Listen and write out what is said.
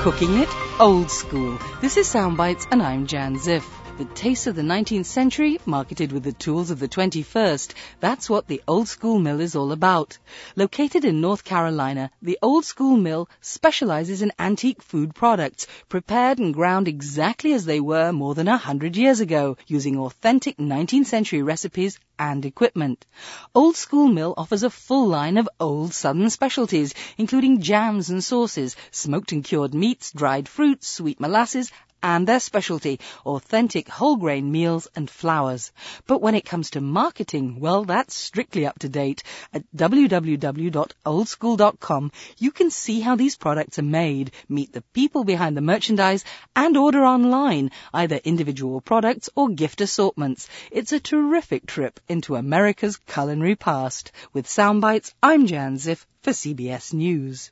Cooking it old school. This is Soundbites and I'm Jan Ziff. The taste of the 19th century, marketed with the tools of the 21st. That's what the Old School Mill is all about. Located in North Carolina, the Old School Mill specializes in antique food products, prepared and ground exactly as they were more than 100 years ago, using authentic 19th century recipes and equipment. Old School Mill offers a full line of old Southern specialties, including jams and sauces, smoked and cured meats, dried fruits, sweet molasses, and their specialty, authentic whole grain meals and flours. But when it comes to marketing, well, that's strictly up to date. At www.oldschool.com, you can see how these products are made, meet the people behind the merchandise, and order online, either individual products or gift assortments. It's a terrific trip into America's culinary past. With Soundbites, I'm Jan Ziff for CBS News.